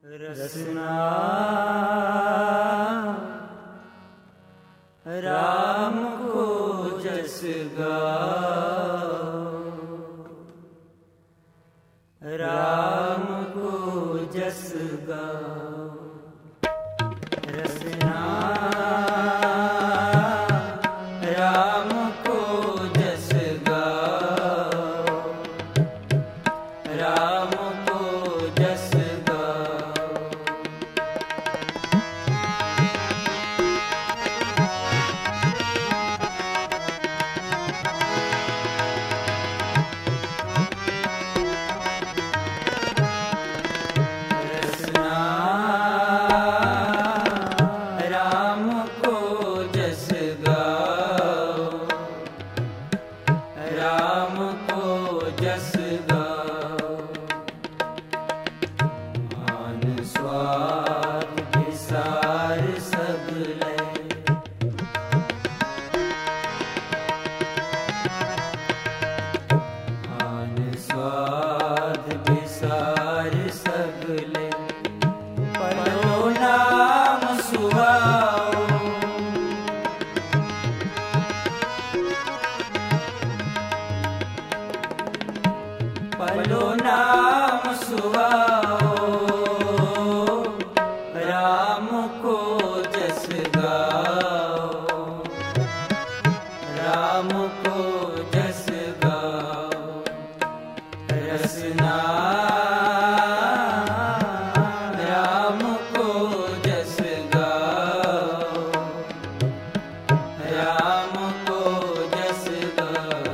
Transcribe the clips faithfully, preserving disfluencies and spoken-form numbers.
रसना राम को जस गाओ, राम को जस गाओ। रसना राम को जस गाओ, राम को जस पलो नाम सुहाओ, राम को जस गाओ, राम को जस गाओ। रसना राम को जस गाओ, राम को जस गाओ।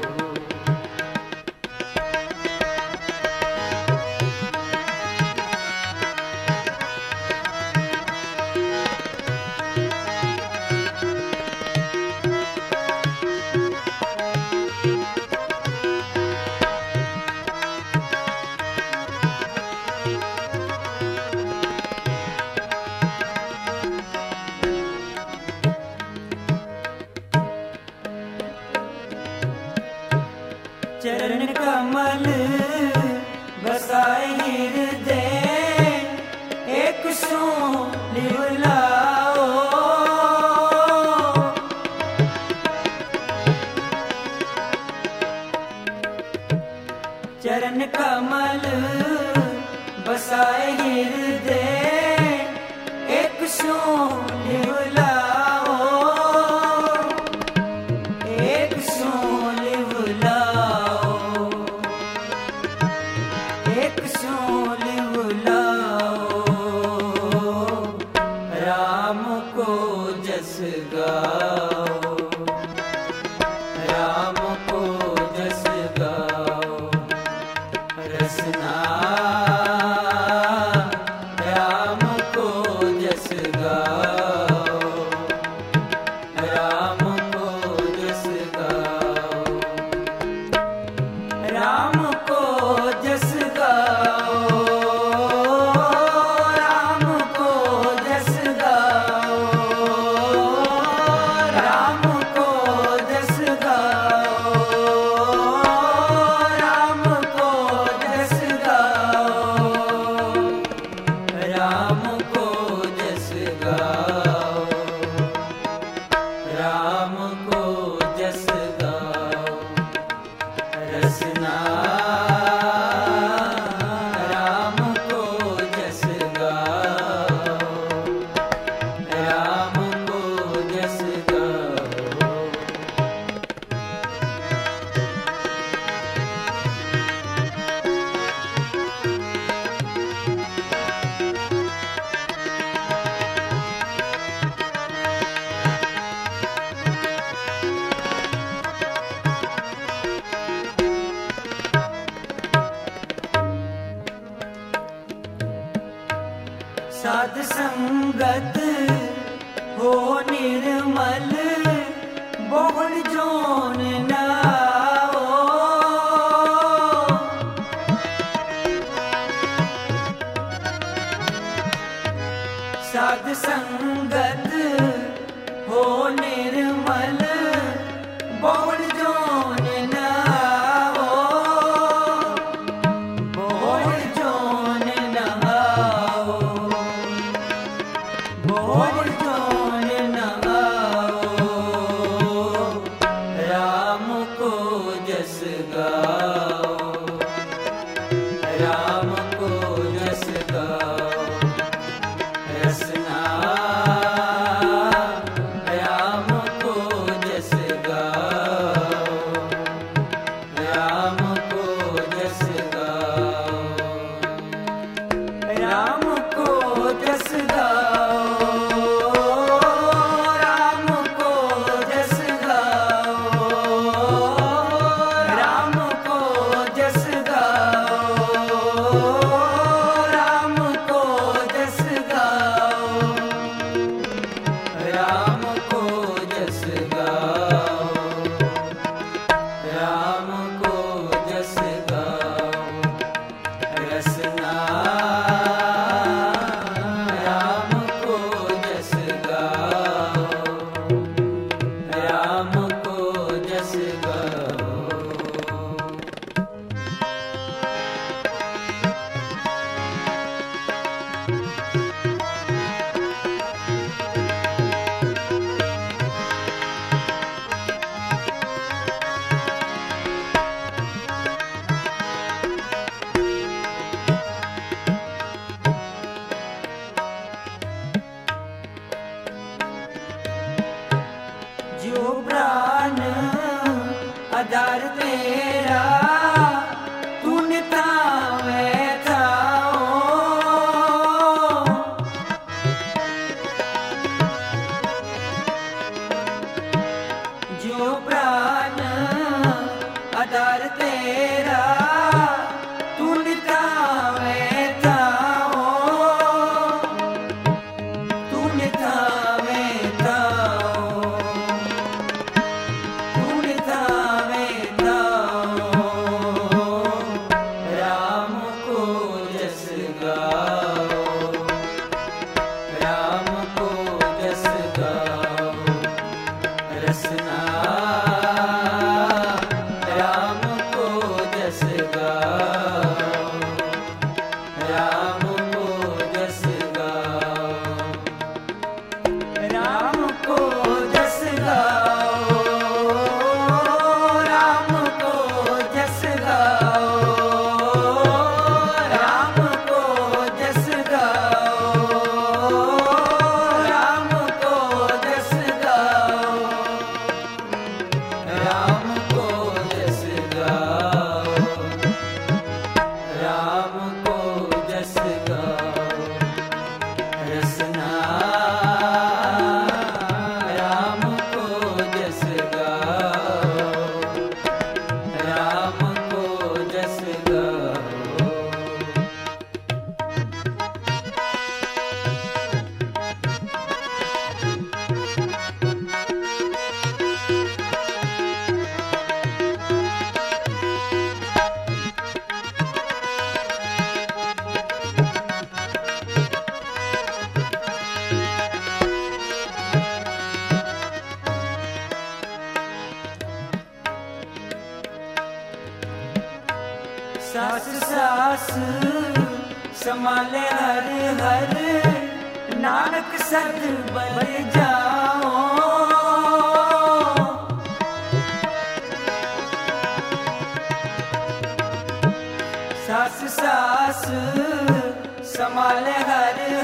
चरण कमल बसाए हृदय, एक सो लिवलाओ। चरण कमल बसाए हृदय, एक सो लिवलाओ, एक सो लिवलाओ, एक सो लिवलाओ। राम को जस गाओ, राम को जस गाओ। रसना राम को जस गाओ, राम को जस गाओ। राम को जस गाओ, राम को जस गाओ, राम को जस गाओ, राम को जस गाओ, राम को जस गाओ, राम को जस गाओ। रसना राम को जस गाओ, राम को जस गाओ। साध संगत हो निर्मल, बहुल जोन नाओ। साध संगत हो निर्मल, बहुल जोन नाओ, बहुल जोन नाओ। राम को जस गाओ, राम को जस गाओ, राम को जस गाओ, राम को जस गाओ, राम को जस गाओ, राम को जस गाओ, रसना राम को जस गाओ, राम को जस गाओ। जो प्राण आधार तेरा तूने तावे थाओ, जो प्राण आधार तेरा तूने तावे थाओ, तूने तावे थाओ, तूने तावे थाओ, राम को जस गाओ, राम को जस गाओ, रसना राम को जस गाओ, राम को जस गाओ, राम को जस गाओ, राम को जस गाओ, राम को जस गाओ, राम को जस गाओ, राम को जस गाओ, राम को जस गाओ, रसना राम को जस गाओ, राम को जस गाओ। सास सास संभाले हर हर, नानक सद बल जाओ, सास सास संभाले हर